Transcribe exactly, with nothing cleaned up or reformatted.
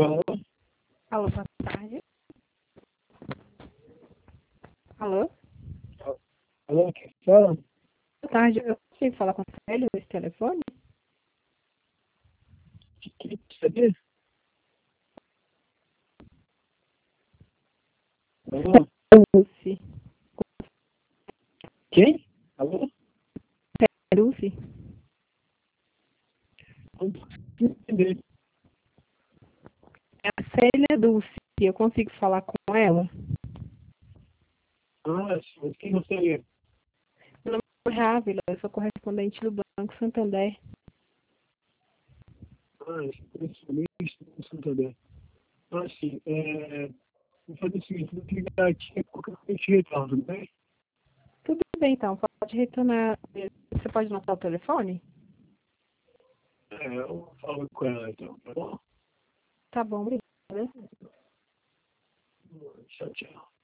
Alô? Alô, boa tarde. Alô? Alô, quem fala? Boa tarde. Eu consigo falar com o Célio nesse telefone? Quem saber? Alô? Lucy. Quem? Alô? Lucy? Não consigo entender. É a Célia Dulce. Eu consigo falar com ela? Ah, sim, quem gostaria? Meu nome é Rávila, eu sou correspondente do Banco Santander. Ah, especialista do Santander. Ah, sim. É, vou fazer o seguinte, vou ligar aqui, qualquer coisa eu te retorno, tudo bem? Tudo bem, então. Pode retornar. Você pode anotar o telefone? É, eu falo com ela então, tá bom? Tá bom, obrigada. Tchau, tchau.